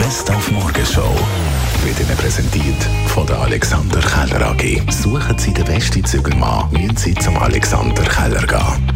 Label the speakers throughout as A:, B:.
A: Best auf Morgenshow wird Ihnen präsentiert von der Alexander Keller AG. Suchen Sie den besten Zügelmann, müssen Sie zum Alexander Keller gehen.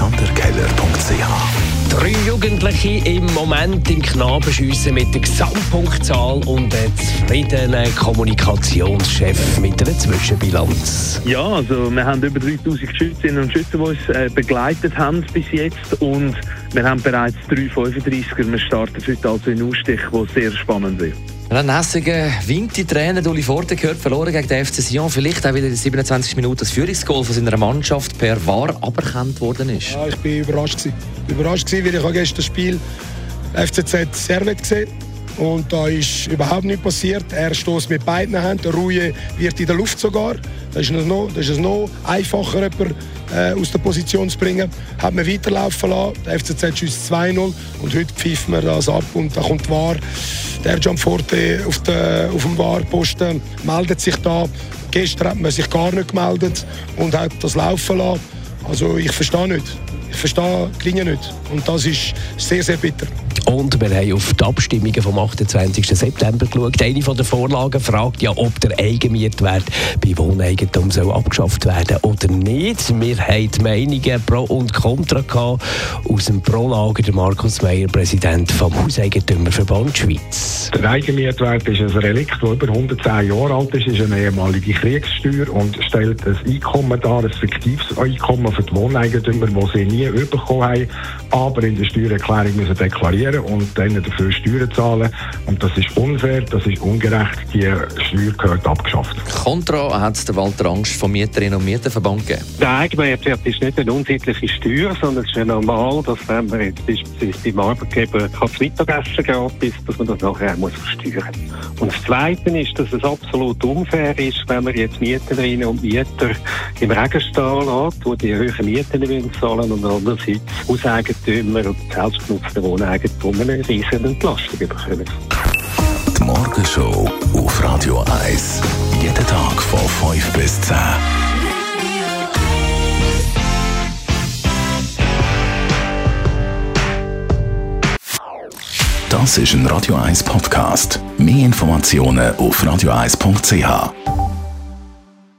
A: alexanderkeller.ch
B: 3 Jugendliche im Moment im Knabenschiessen mit der Gesamtpunktzahl und einen zufriedenen Kommunikationschef mit einer Zwischenbilanz.
C: Ja, also wir haben über 3000 Schützinnen und Schützen, die uns begleitet haben bis jetzt, und wir haben bereits 3 35er. Wir starten heute also in Ausstich, der sehr spannend wird.
D: Ein hässiger Winti-Trainer Uli Forte gehört verloren gegen den FC Sion. Vielleicht auch wieder in den 27 Minuten das Führungsgoal von seiner Mannschaft per VAR aberkannt worden ist.
E: Ja, ich bin überrascht gewesen, weil ich habe gestern das Spiel FCZ Servet gesehen und da ist überhaupt nichts passiert. Er stößt mit beiden Händen, der Rouille wird in der Luft sogar. Das ist es noch einfacher, jemanden aus der Position zu bringen. Hat man weiterlaufen lassen. Der FCZ schießt 2-0 und heute pfeifen wir das ab und da kommt VAR. Der Gianforte auf dem VAR-Posten meldet sich da. Gestern hat man sich gar nicht gemeldet und hat das laufen lassen. Also ich verstehe nicht. Ich verstehe die Linie nicht. Und das ist sehr, sehr bitter.
B: Und wir haben auf die Abstimmungen vom 28. September geschaut. Eine von der Vorlagen fragt ja, ob der Eigenmietwert bei Wohneigentum soll abgeschafft werden oder nicht. Wir haben die Meinungen Pro und Contra gehabt. Aus dem Pro-Lager der Markus Meyer, Präsident vom Hauseigentümerverband Schweiz.
F: Der Eigenmietwert ist ein Relikt, das über 110 Jahre alt ist. Ist eine ehemalige Kriegssteuer und stellt ein Einkommen dar, ein fiktives Einkommen für die Wohneigentümer, das sie nie bekommen haben, aber in der Steuererklärung müssen deklarieren und dann dafür Steuern zahlen. Und das ist unfair, das ist ungerecht. Die Steuer gehört abgeschafft.
D: Kontra hat es der Walter Angst vom Mieterinnen- und Mieterverband gegeben.
G: Der Eigenmehrwert ist nicht eine unsittliche Steuer, sondern es ist ja normal, dass wenn man jetzt beispielsweise beim Arbeitgeber das Mittagessen gratis, dass man das nachher auch versteuern muss. Und das Zweite ist, dass es absolut unfair ist, wenn man jetzt Mieterinnen und Mieter im Regen stehen lässt, die die hohen Mieten zahlen und andererseits Hauseigentümer und selbstgenutzte Wohneigentum eine riesige Entlastung bekommen.
A: Die Morgenshow auf Radio 1. Jeden Tag von 5 bis 10. Das ist ein Radio 1 Podcast. Mehr Informationen auf radio1.ch.